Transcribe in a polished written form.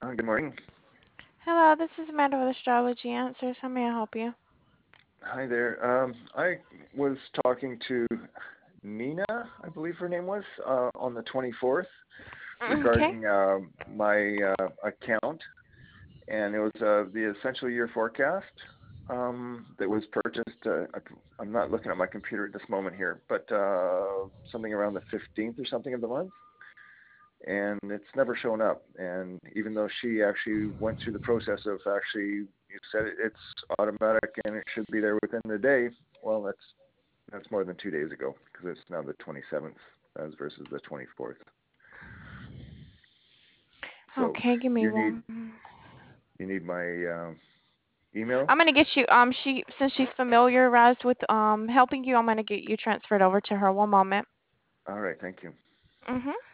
Good morning. Hello, this is Amanda with Astrology Answers. How may I help you? Hi there. I was talking to Nina, I believe her name was, on the 24th Okay. regarding my account, and it was the Essential Year Forecast that was purchased. I'm not looking at my computer at this moment here, but something around the 15th or something of the month, and it's never shown up. And even though she actually went through the process of actually, you said it's automatic and it should be there within the day. Well, that's more than 2 days ago because it's now the 27th as versus the 24th. So Okay, give me you need one. you need my email. I'm gonna get you she since she's familiarized with helping you, I'm gonna get you transferred over to her. One moment. All right, thank you. Mhm.